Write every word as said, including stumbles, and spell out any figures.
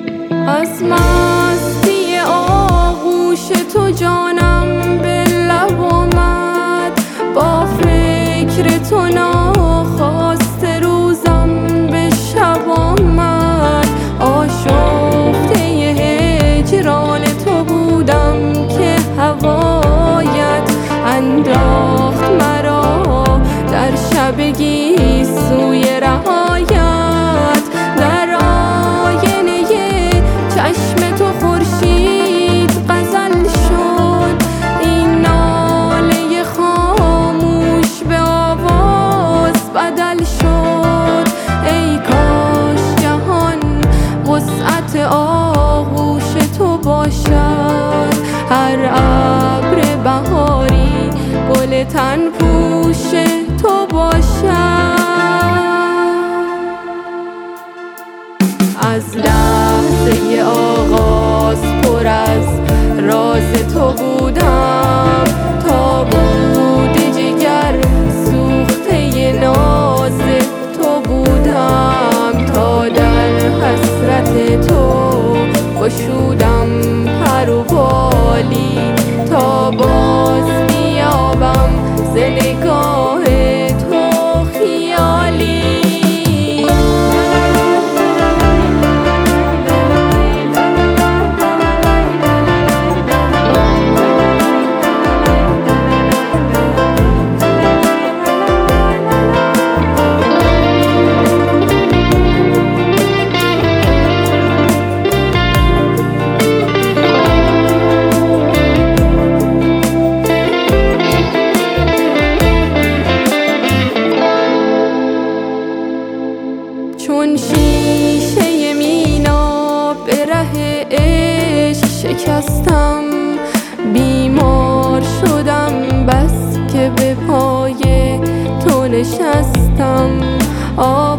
از مستی آغوش تو جانم به لب آمد، با فکر تو ناخواسته روزم به شب آمد. آشفته هجران تو بودم که هوایت انداخت مرا در شبگی سوی رهایت. در آینه چشم تو خورشید غزل شد، این ناله خاموش به آواز بدل شد. ای کاش جهان وسعت آغوش تو باشد، هر ابر بهاری گل تن پوش تو باشد. از لحظه آغاز پر از راز تو بودم، تا بود جگر سوخته ناز تو بودم. تا در حسرت تو گشودم پر و بالی، تا باز بیابم ز نگاه تو خیالی. چون شیشه مینا به ره عشق شکستم، بیمار شدم بس که به پای تو نشستم.